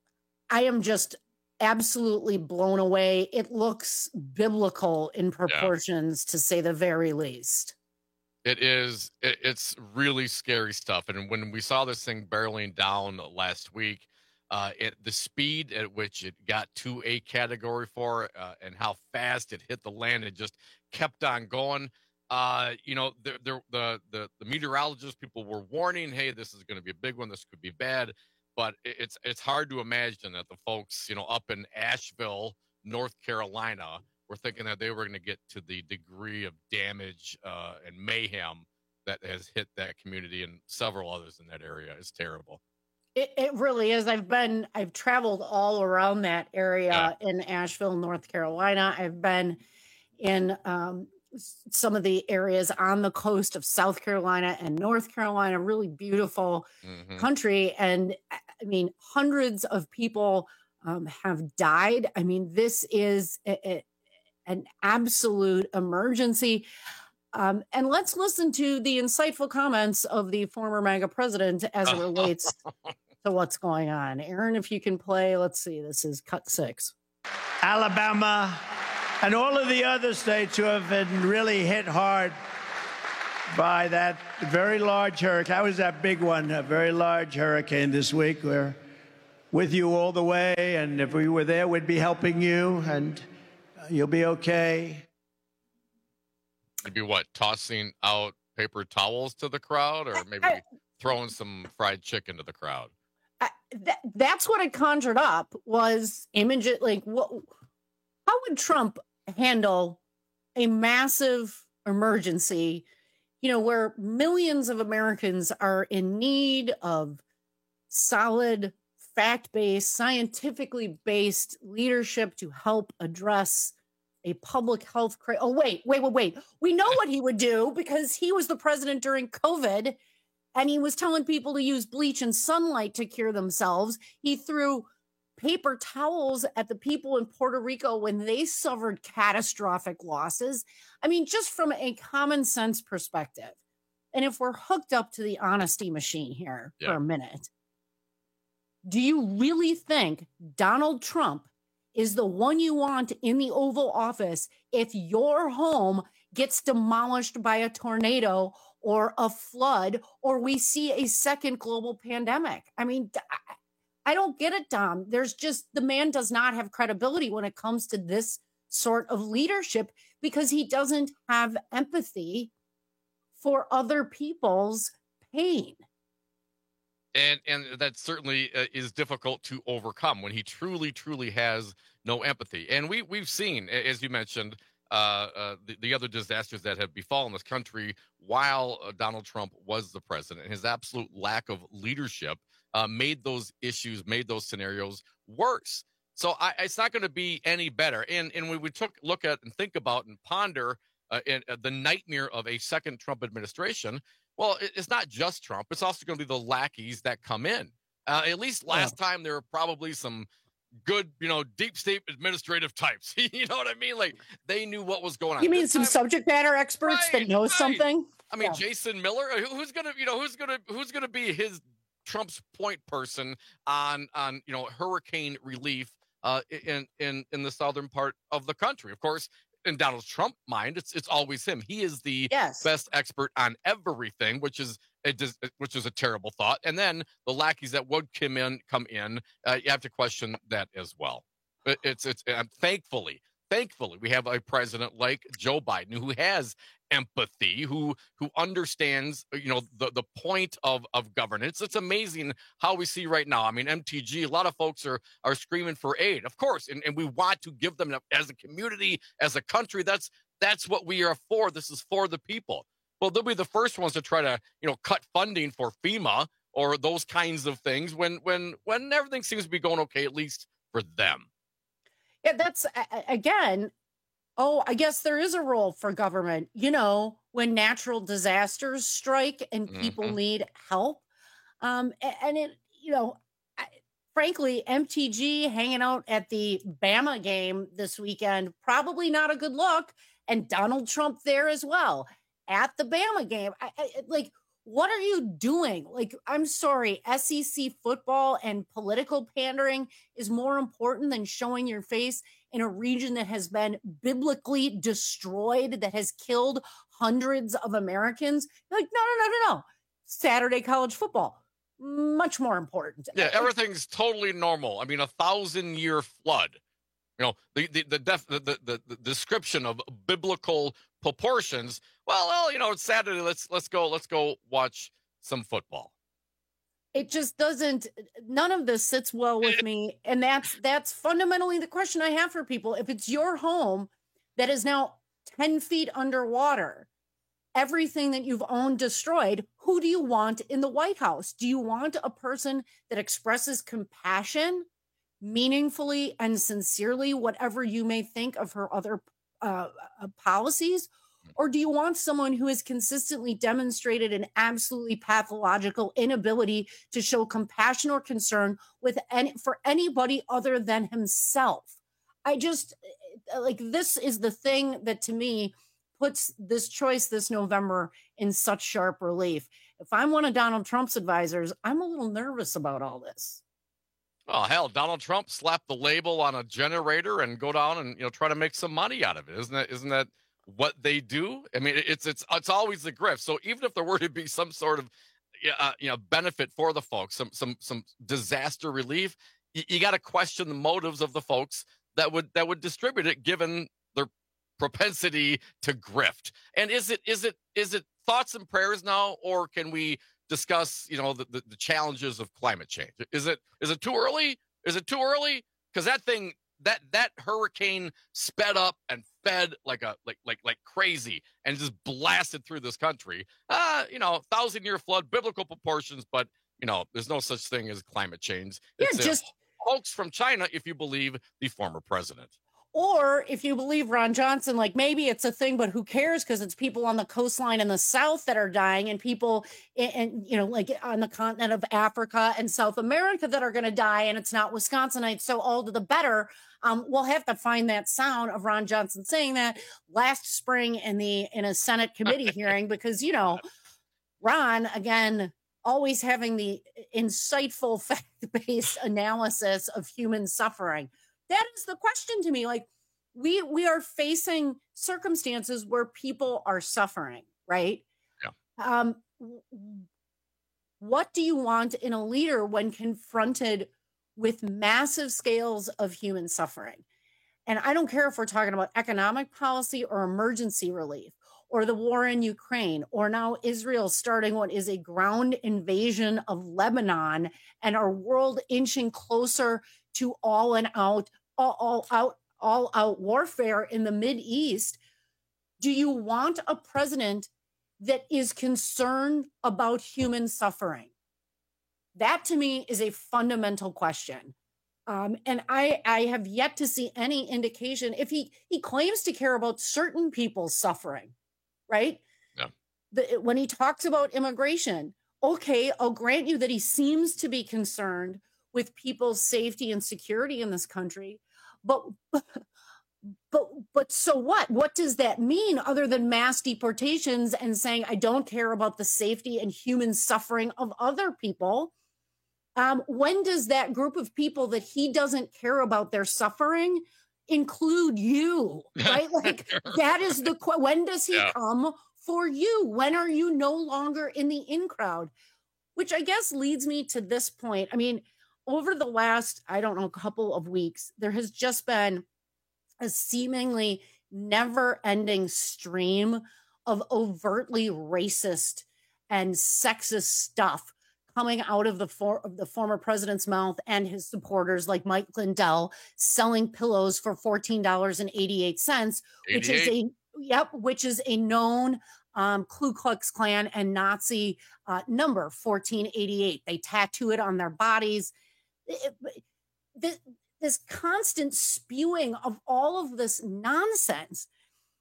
I am just absolutely blown away. It looks biblical in proportions, yeah. to say the very least. It is. It, it's really scary stuff. And when we saw this thing barreling down last week, uh, it, the speed at which it got to a category four uh, and how fast it hit the land, it just kept on going. Uh, you know, the, the, the, the, the meteorologists, people were warning, hey, this is going to be a big one. This could be bad. But it's it's hard to imagine that the folks, you know, up in Asheville, North Carolina, were thinking that they were going to get to the degree of damage uh, and mayhem that has hit that community and several others in that area. It's terrible. It, it really is. I've been, I've traveled all around that area yeah. in Asheville, North Carolina. I've been in um, some of the areas on the coast of South Carolina and North Carolina, really beautiful mm-hmm. country. And I mean, hundreds of people um, have died. I mean, this is a, a, an absolute emergency. Um, and let's listen to the insightful comments of the former MAGA president as it relates to what's going on. Aaron, if you can play, let's see, this is cut six. Alabama and all of the other states who have been really hit hard by that very large hurricane. That was that big one, a very large hurricane this week. We're with you all the way, and if we were there, we'd be helping you, and you'll be okay. It'd be what, tossing out paper towels to the crowd, or maybe I, throwing some fried chicken to the crowd? I, that, that's what it conjured up, was image, like, what, how would Trump handle a massive emergency, you know, where millions of Americans are in need of solid, fact-based, scientifically based leadership to help address a public health crisis? Oh, wait, wait, wait, wait. We know what he would do because he was the president during COVID and he was telling people to use bleach and sunlight to cure themselves. He threw paper towels at the people in Puerto Rico when they suffered catastrophic losses. I mean, just from a common sense perspective. And if we're hooked up to the honesty machine here yeah. for a minute, do you really think Donald Trump is the one you want in the Oval Office if your home gets demolished by a tornado or a flood, or we see a second global pandemic? I mean, I don't get it, Dom. There's just, the man does not have credibility when it comes to this sort of leadership because he doesn't have empathy for other people's pain. And and that certainly uh, is difficult to overcome when he truly, truly has no empathy. And we, we've seen, as you mentioned, uh, uh, the, the other disasters that have befallen this country while uh, Donald Trump was the president. His absolute lack of leadership uh, made those issues, made those scenarios worse. So I, it's not going to be any better. And, and when we took look at and think about and ponder uh, in, uh, the nightmare of a second Trump administration, well, it's not just Trump. It's also going to be the lackeys that come in. Uh, at least last yeah. time, there were probably some good, you know, deep state administrative types. You know what I mean? Like, they knew what was going on. You mean this some time, subject matter experts right, that know right. something? I mean, yeah. Jason Miller, who's going to, you know, who's going to, who's going to be his Trump's point person on, on, you know, hurricane relief uh, in, in, in the southern part of the country. Of course, in Donald Trump mind, it's it's always him. He is the yes. best expert on everything, which is it does, which is a terrible thought. And then the lackeys that would come in, come in, uh, you have to question that as well. But it's it's uh, thankfully, thankfully, we have a president like Joe Biden who has empathy, who who understands, you know, the, the point of, of governance. It's amazing how we see right now. I mean, M T G, a lot of folks are are screaming for aid, of course, and, and we want to give them as a community, as a country. That's that's what we are for. This is for the people. Well, they'll be the first ones to try to, you know, cut funding for FEMA or those kinds of things when when when everything seems to be going okay, at least for them. Yeah, that's again. Oh, I guess there is a role for government. You know, when natural disasters strike and people mm-hmm. need help, um, and it, you know, I, frankly, M T G hanging out at the Bama game this weekend probably not a good look, and Donald Trump there as well at the Bama game. I, I, like, what are you doing? Like, I'm sorry, S E C football and political pandering is more important than showing your face in a region that has been biblically destroyed, that has killed hundreds of Americans. Like, no, no, no, no, no. Saturday college football, much more important. Yeah, everything's totally normal. I mean, a thousand year flood. You know, the the the, def, the, the, the, the description of biblical proportions. Well, well, you know, it's Saturday. Let's let's go. Let's go watch some football. It just doesn't. None of this sits well with me, and that's that's fundamentally the question I have for people. If it's your home that is now ten feet underwater, everything that you've owned destroyed, who do you want in the White House? Do you want a person that expresses compassion meaningfully and sincerely, whatever you may think of her other uh, uh, policies? Or do you want someone who has consistently demonstrated an absolutely pathological inability to show compassion or concern with any, for anybody other than himself? I just, like, this is the thing that to me puts this choice this November in such sharp relief. If I'm one of Donald Trump's advisors, I'm a little nervous about all this. Oh, hell, Donald Trump slapped the label on a generator and go down and, you know, try to make some money out of it. Isn't that, isn't that what they do? I mean, it's, it's, it's always the grift. So even if there were to be some sort of, uh, you know, benefit for the folks, some, some, some disaster relief, you, you got to question the motives of the folks that would, that would distribute it, given their propensity to grift. And is it, is it, is it thoughts and prayers now, or can we discuss, you know, the, the, the challenges of climate change? Is it, is it too early? Is it too early? Because that thing, that, that hurricane sped up and fed like a, like, like, like crazy and just blasted through this country. Uh, you know, thousand year flood, biblical proportions, but you know, there's no such thing as climate change. It's yeah, just a hoax from China, if you believe the former president. Or if you believe Ron Johnson, like maybe it's a thing, but who cares? Because it's people on the coastline in the South that are dying, and people in, in you know, like on the continent of Africa and South America that are going to die, and it's not Wisconsinites. So all to the better. Um, we'll have to find that sound of Ron Johnson saying that last spring in the in a Senate committee hearing, because you know, Ron again always having the insightful fact-based analysis of human suffering. That is the question to me. Like, we we are facing circumstances where people are suffering, right? Yeah. Um, what do you want in a leader when confronted with massive scales of human suffering? And I don't care if we're talking about economic policy or emergency relief or the war in Ukraine, or now Israel starting what is a ground invasion of Lebanon and our world inching closer to all and out, all, all out, all out warfare in the Mideast. Do you want a president that is concerned about human suffering? That to me is a fundamental question. Um, and I, I have yet to see any indication. If he, he claims to care about certain people's suffering, right? Yeah. The, when he talks about immigration, okay, I'll grant you that he seems to be concerned with people's safety and security in this country. But, but, but so what? What does that mean other than mass deportations and saying, I don't care about the safety and human suffering of other people? Um, when does that group of people that he doesn't care about their suffering include you, right? Like that is the, when does he yeah. come for you? When are you no longer in the in crowd? Which I guess leads me to this point. I mean, over the last, I don't know, couple of weeks, there has just been a seemingly never-ending stream of overtly racist and sexist stuff coming out of the, for, of the former president's mouth and his supporters like Mike Lindell selling pillows for fourteen dollars and eighty-eight cents, which is a yep, which is a known um, Ku Klux Klan and Nazi uh, number, fourteen eighty-eight. They tattoo it on their bodies. It, it, this constant spewing of all of this nonsense.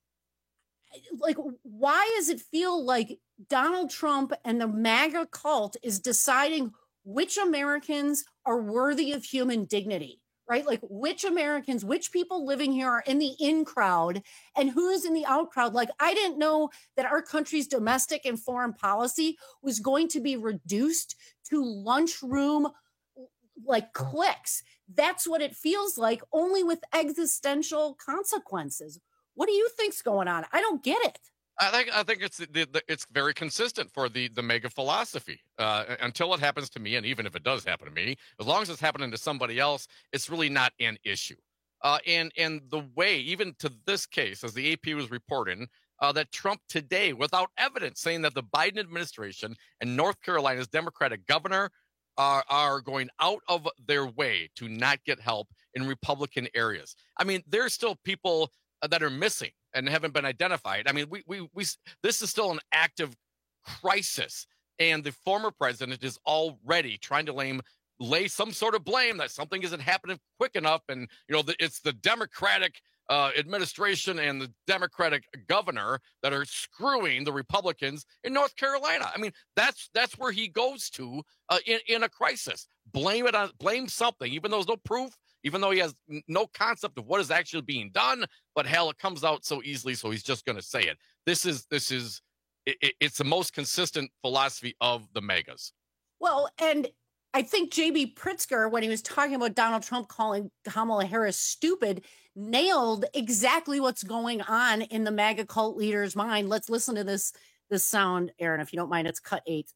Like, why does it feel like Donald Trump and the MAGA cult is deciding which Americans are worthy of human dignity, right? Like, which Americans, which people living here are in the in crowd and who is in the out crowd? Like, I didn't know that our country's domestic and foreign policy was going to be reduced to lunchroom like cliques. That's what it feels like, only with existential consequences. What do you think's going on? I don't get it. I think I think it's the, the, it's very consistent for the the MAGA philosophy. Uh, until it happens to me, and even if it does happen to me, as long as it's happening to somebody else, it's really not an issue. Uh, and and the way, even to this case, as the A P was reporting, uh, that Trump today, without evidence, saying that the Biden administration and North Carolina's Democratic governor are are going out of their way to not get help in Republican areas. I mean, there's still people that are missing and haven't been identified. I mean, we we we this is still an active crisis, and the former president is already trying to lay, lay some sort of blame that something isn't happening quick enough, and you know, the, it's the Democratic uh, administration and the Democratic governor that are screwing the Republicans in North Carolina. I mean, that's that's where he goes to uh, in in a crisis. Blame it on blame something, even though there's no proof. Even though he has no concept of what is actually being done, but hell, it comes out so easily, so he's just going to say it. This is this is it, it's the most consistent philosophy of the MAGAs. Well, and I think J B Pritzker, when he was talking about Donald Trump calling Kamala Harris stupid, nailed exactly what's going on in the MAGA cult leader's mind. Let's listen to this this sound, Aaron, if you don't mind. It's cut eight.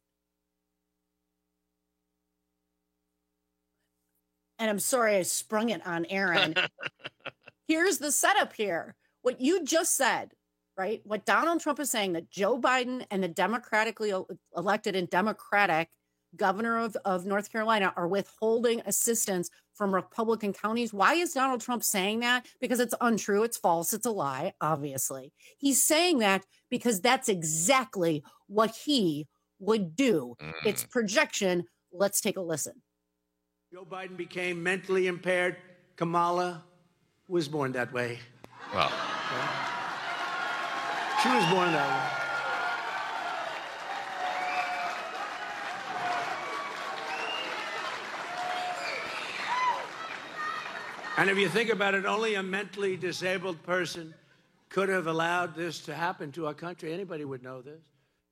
And I'm sorry I sprung it on Aaron. Here's the setup here. What you just said, right? What Donald Trump is saying, that Joe Biden and the democratically elected and Democratic governor of, of North Carolina are withholding assistance from Republican counties. Why is Donald Trump saying that? Because it's untrue. It's false. It's a lie, obviously. He's saying that because that's exactly what he would do. Mm. It's projection. Let's take a listen. Joe Biden became mentally impaired. Kamala was born that way. Well, yeah. She was born that way. And if you think about it, only a mentally disabled person could have allowed this to happen to our country. Anybody would know this.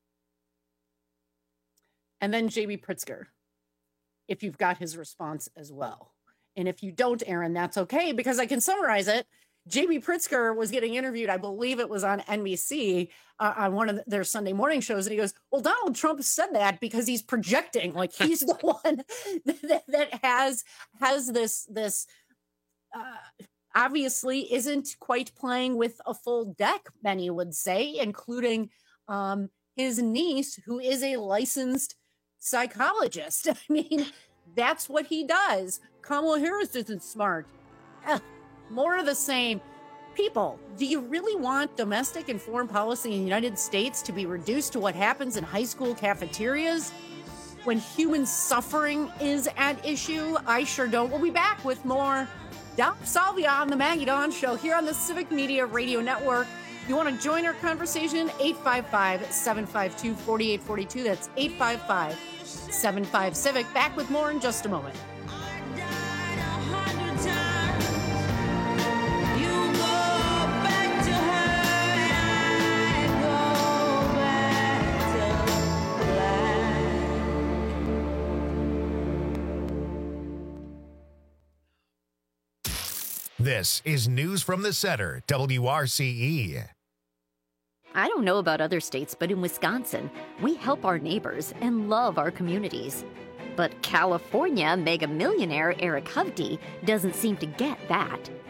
And then J B Pritzker, if you've got his response as well. And if you don't, Aaron, that's okay, because I can summarize it. J B Pritzker was getting interviewed, I believe it was on N B C, uh, on one of their Sunday morning shows, and he goes, well, Donald Trump said that because he's projecting, like he's the one that, that has has this, this uh, obviously isn't quite playing with a full deck, many would say, including um, his niece, who is a licensed psychologist. I mean, that's what he does. Kamala Harris isn't smart. Ugh, more of the same. People, do you really want domestic and foreign policy in the United States to be reduced to what happens in high school cafeterias when human suffering is at issue? I sure don't. We'll be back with more Dawn Salvia on the Maggie Dawn Show here on the Civic Media Radio Network. You want to join our conversation? eight five five, seven five two, four eight four two. That's eight five five, seven five, Civic. Back with more in just a moment. This is News from the Center, W R C E. I don't know about other states, but in Wisconsin, we help our neighbors and love our communities. But California mega millionaire Eric Hovde doesn't seem to get that.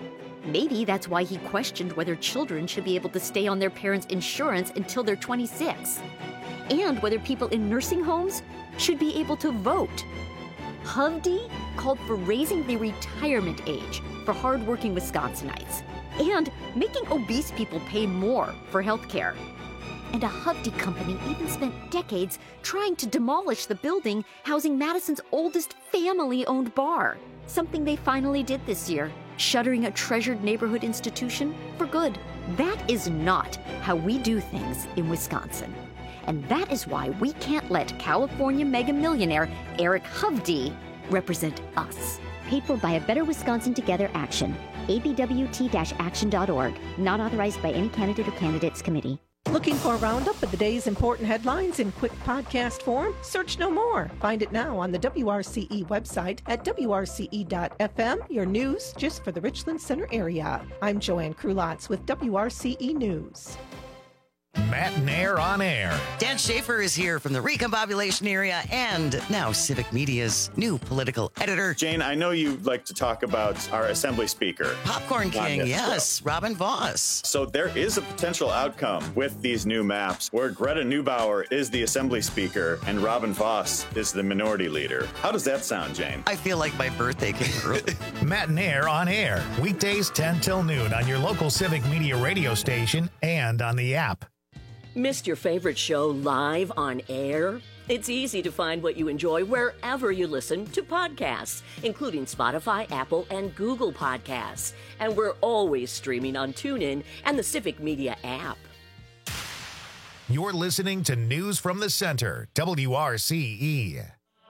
Maybe that's why he questioned whether children should be able to stay on their parents' insurance until they're twenty-six, and whether people in nursing homes should be able to vote. Hovde called for raising the retirement age for hardworking Wisconsinites and making obese people pay more for health care. And a Hovde company even spent decades trying to demolish the building housing Madison's oldest family-owned bar, something they finally did this year, shuttering a treasured neighborhood institution for good. That is not how we do things in Wisconsin. And that is why we can't let California mega millionaire Eric Hovde represent us. Paid for by a Better Wisconsin Together action. A B W T action dot org. Not authorized by any candidate or candidates committee. Looking for a roundup of the day's important headlines in quick podcast form? Search no more. Find it now on the W R C E website at W R C E dot F M, your news just for the Richland Center area. I'm Joanne Krulotz with W R C E News. Matt Nair on air. Dan Schaefer is here from the Recombobulation area and now Civic Media's new political editor. Jane, I know you like to talk about our Assembly Speaker. Popcorn King, yes, show. Robin Vos. So there is a potential outcome with these new maps where Greta Neubauer is the Assembly Speaker and Robin Vos is the Minority Leader. How does that sound, Jane? I feel like my birthday came early. Matt Nair on air. Weekdays ten till noon on your local Civic Media radio station and on the app. Missed your favorite show live on air? It's easy to find what you enjoy wherever you listen to podcasts, including Spotify, Apple, and Google Podcasts. And we're always streaming on TuneIn and the Civic Media app. You're listening to News from the Center, W R C E.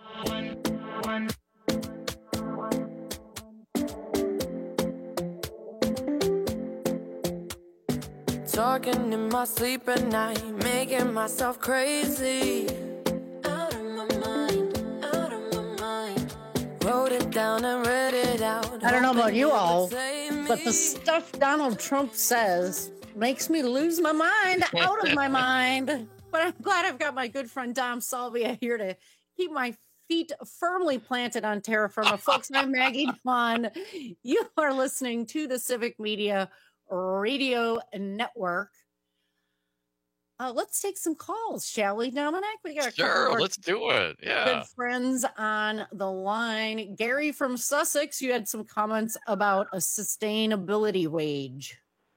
Talking in my sleep at night, making myself crazy. Out of my mind, out of my mind. Wrote it down and read it out. I don't know about you all, but the stuff Donald Trump says makes me lose my mind, out of my mind. But I'm glad I've got my good friend Dom Salvia here to keep my feet firmly planted on terra firma. Folks, I'm Maggie Dawn. You are listening to the Civic Media Radio Network. Uh, let's take some calls, shall we, Dominic? We got a sure. couple Let's do it. Yeah. Good friends on the line. Gary from Sussex, you had some comments about a sustainability wage.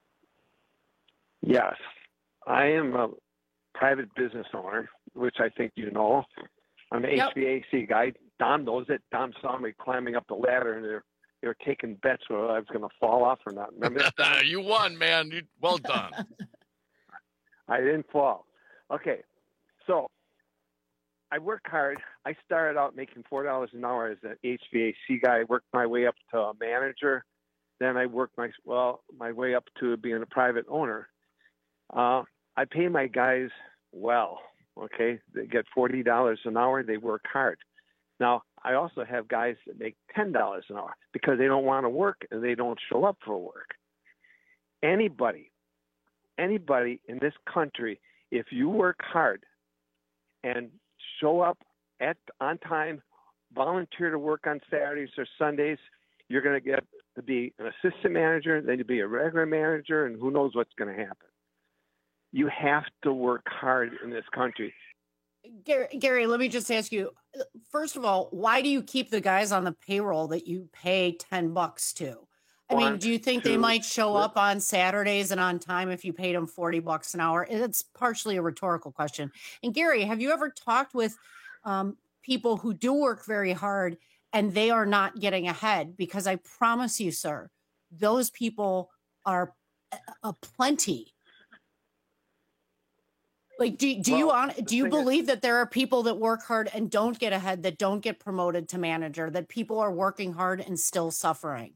Yes, I am a private business owner, which I think you know. I'm an yep. H V A C guy. Dom knows it. Dom saw me climbing up the ladder, and they're They were taking bets whether I was going to fall off or not. Remember that? You won, man. You, well done. I didn't fall. Okay, so I work hard. I started out making four dollars an hour as an H V A C guy. I worked my way up to a manager. Then I worked my well my way up to being a private owner. Uh, I pay my guys well. Okay, they get forty dollars an hour. They work hard. Now, I also have guys that make ten dollars an hour because they don't want to work and they don't show up for work. Anybody, anybody in this country, if you work hard and show up at on time, volunteer to work on Saturdays or Sundays, you're going to get to be an assistant manager, then you'll be a regular manager, and who knows what's going to happen. You have to work hard in this country. Gary, Gary, let me just ask you, first of all, why do you keep the guys on the payroll that you pay ten bucks to? I mean, do you think they might show up on Saturdays and on time if you paid them forty bucks an hour? It's partially a rhetorical question. And Gary, have you ever talked with um, people who do work very hard and they are not getting ahead? Because I promise you, sir, those people are a, a plenty. Like, do, do well, you on, do you believe is, that there are people that work hard and don't get ahead, that don't get promoted to manager, that people are working hard and still suffering?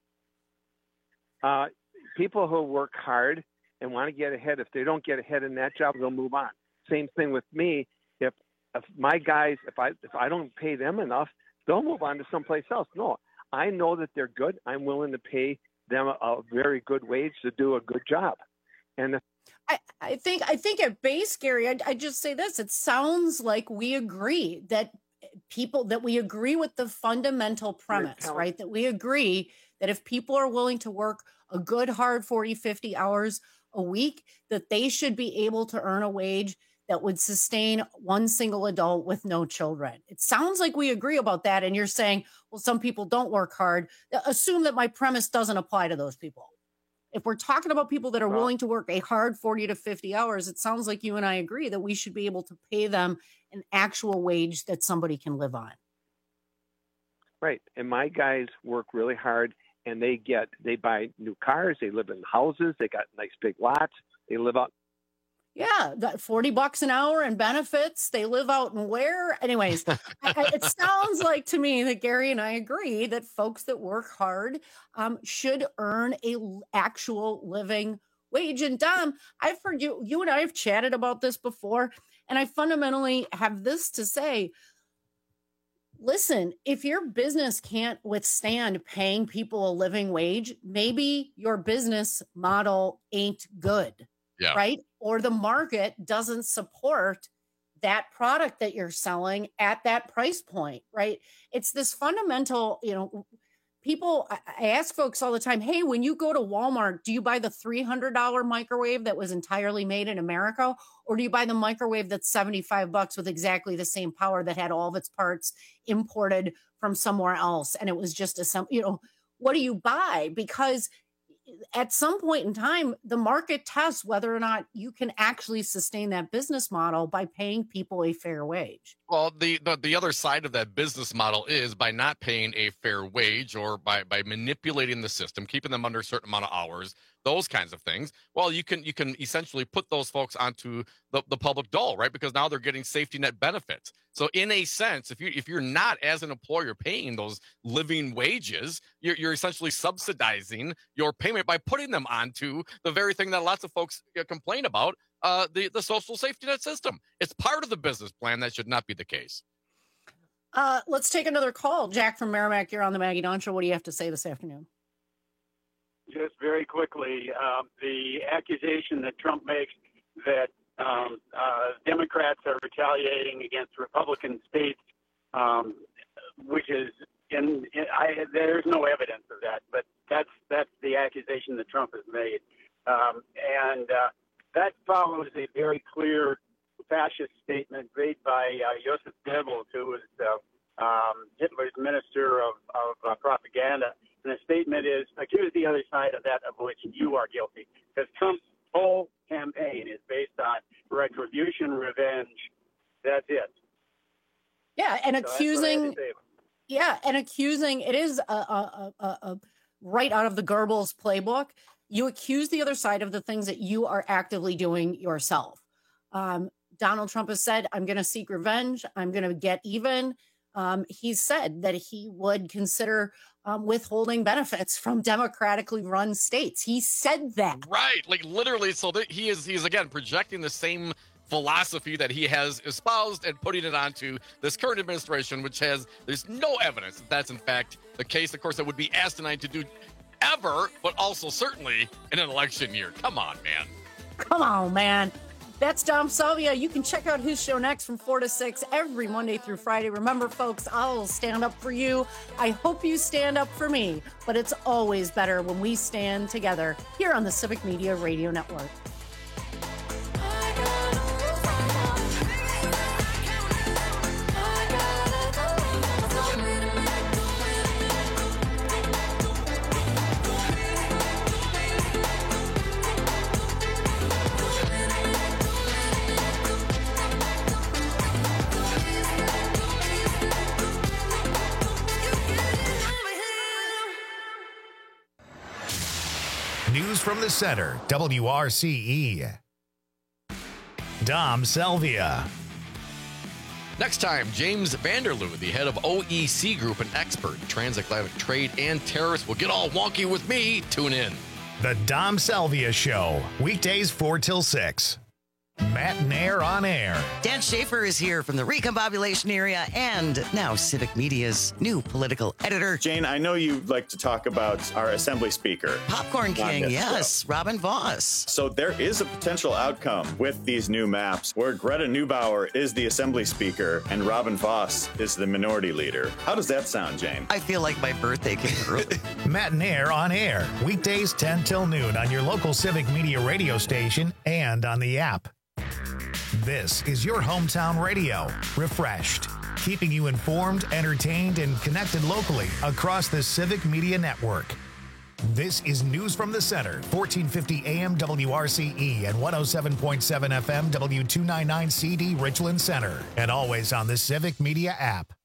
Uh, people who work hard and want to get ahead, if they don't get ahead in that job, they'll move on. Same thing with me. If if my guys, if I if I don't pay them enough, they'll move on to someplace else. No, I know that they're good. I'm willing to pay them a, a very good wage to do a good job. And if I, I think I think at base, Gary, I, I just say this. It sounds like we agree that people that we agree with the fundamental premise, right? That we agree that if people are willing to work a good, hard forty, fifty hours a week, that they should be able to earn a wage that would sustain one single adult with no children. It sounds like we agree about that. And you're saying, well, some people don't work hard. Assume that my premise doesn't apply to those people. If we're talking about people that are Well, willing to work a hard forty to fifty hours, it sounds like you and I agree that we should be able to pay them an actual wage that somebody can live on. right. And my guys work really hard, and they get they buy new cars. They live in houses. They got nice big lots. They live out. Yeah, got forty bucks an hour and benefits. They live out in where? Anyways, I, I, it sounds like to me that Gary and I agree that folks that work hard um, should earn a l- actual living wage. And Dom, I've heard you, you and I have chatted about this before, and I fundamentally have this to say. Listen, if your business can't withstand paying people a living wage, maybe your business model ain't good. Yeah. Right? Or the market doesn't support that product that you're selling at that price point, right? It's this fundamental, you know, people, I I ask folks all the time, hey, when you go to Walmart, do you buy the three hundred dollars microwave that was entirely made in America? Or do you buy the microwave that's seventy-five bucks with exactly the same power that had all of its parts imported from somewhere else? And it was just a, some, you know, what do you buy? Because at some point in time, the market tests whether or not you can actually sustain that business model by paying people a fair wage. Well, the, the the other side of that business model is by not paying a fair wage or by by manipulating the system, keeping them under a certain amount of hours, those kinds of things. Well, you can you can essentially put those folks onto the, the public dole, right? Because now they're getting safety net benefits. So in a sense, if you if you're not as an employer paying those living wages, you're you're essentially subsidizing your payment by putting them onto the very thing that lots of folks uh, complain about. Uh, the, the social safety net system. It's part of the business plan. That should not be the case. Uh, let's take another call. Jack from Merrimack, you're on the Maggie Dawn Show. What do you have to say this afternoon? Just very quickly, um, the accusation that Trump makes that um, uh, Democrats are retaliating against Republican states, um, which is, in, in I, there's no evidence of that, but that's that's the accusation that Trump has made. Um, and uh, that follows a very clear fascist statement made by uh, Joseph Goebbels, who was uh, um, Hitler's minister of, of uh, propaganda. And the statement is, accuse the other side of that of which you are guilty. Because Trump's whole campaign is based on retribution, revenge. That's it. Yeah, and So that's what I had accusing, to say. yeah, and accusing, it is a, a, a, a right out of the Goebbels playbook. You accuse the other side of the things that you are actively doing yourself. Um, Donald Trump has said, I'm going to seek revenge. I'm going to get even. Um, he said that he would consider um, withholding benefits from democratically run states. He said that. Right, like literally. So that he is he's again projecting the same philosophy that he has espoused and putting it onto this current administration, which has there's no evidence that that's in fact the case. Of course, that would be asinine to do ever, but also certainly in an election year. Come on, man. Come on, man. That's Dom Salvia. You can check out his show next from four to six every Monday through Friday. Remember, folks, I'll stand up for you. I hope you stand up for me, but it's always better when we stand together here on the Civic Media Radio Network. News from the center, W R C E. Dom Salvia. Next time, James Vanderloo, the head of O E C Group, an expert in transatlantic trade and tariffs, will get all wonky with me. Tune in. The Dom Salvia Show, weekdays four till six. Matt Nair on air. Dan Schaefer is here from the Recombobulation area and now Civic Media's new political editor. Jane, I know you like to talk about our Assembly Speaker. Popcorn King, yes, Robin Voss. So there is a potential outcome with these new maps where Greta Neubauer is the Assembly Speaker and Robin Voss is the Minority Leader. How does that sound, Jane? I feel like my birthday came early. Matt Nair on air, weekdays ten till noon on your local Civic Media radio station and on the app. This is your hometown radio, refreshed, keeping you informed, entertained, and connected locally across the Civic Media Network. This is News from the Center, fourteen fifty A M W R C E and one oh seven point seven F M W two ninety-nine C D Richland Center, and always on the Civic Media app.